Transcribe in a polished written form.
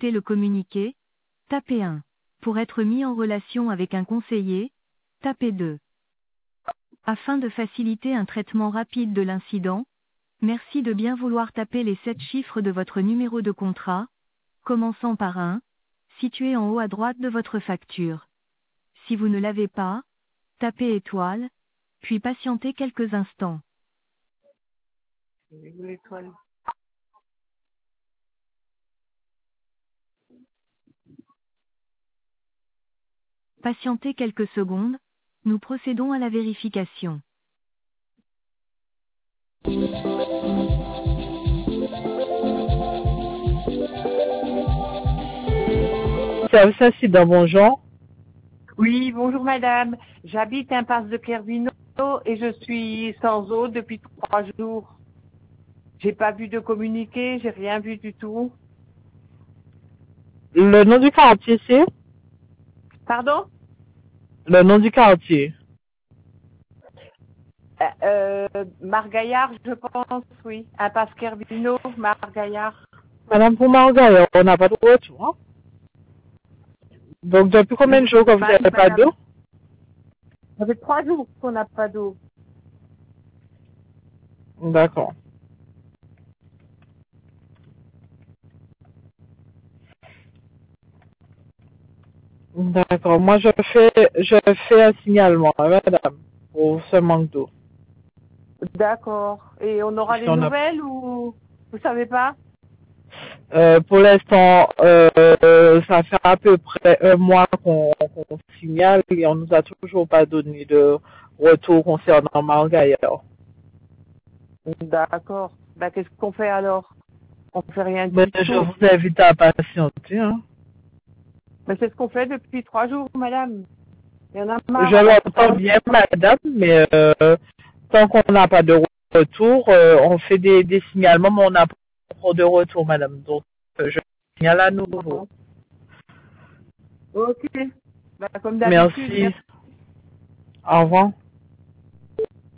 souhaitez le communiquer, tapez 1. Pour être mis en relation avec un conseiller, tapez 2. Afin de faciliter un traitement rapide de l'incident, merci de bien vouloir taper les 7 chiffres de votre numéro de contrat, commençant par 1, situé en haut à droite de votre facture. Si vous ne l'avez pas, tapez étoile, puis patientez quelques instants. L'étoile. Patientez quelques secondes, nous procédons à la vérification. Service incident, bonjour. Oui, bonjour madame. J'habite impasse de Kervino et je suis sans eau depuis 3 jours. J'ai pas vu de communiqué, j'ai rien vu du tout. Le nom du quartier, c'est? Pardon? Le nom du quartier. Margaillard, je pense, oui. Impasse Kervino, Margaillard. Madame Poumargaillard, on n'a pas de retour. Hein? Donc, depuis combien de jours que vous n'avez pas d'eau? Ça fait 3 jours qu'on n'a pas d'eau. D'accord. D'accord. Moi, je fais un signalement, hein, madame, pour ce manque d'eau. D'accord. Et on aura Si des on a- nouvelles ou vous savez pas? Pour l'instant, ça fait à peu près un mois qu'on signale et on nous a toujours pas donné de retour concernant Margaillard. D'accord. Ben, qu'est-ce qu'on fait alors? On fait rien Mais du je tout. vous invite à patienter. Hein. Mais c'est ce qu'on fait depuis 3 jours, madame. Il y en a marre. Je l'entends bien, madame, mais tant qu'on n'a pas de retour, on fait des signalements, mais on n'a pas encore de retour, madame. Donc, je signale à nouveau. Ok. Ben, comme d'habitude. Merci. Au revoir.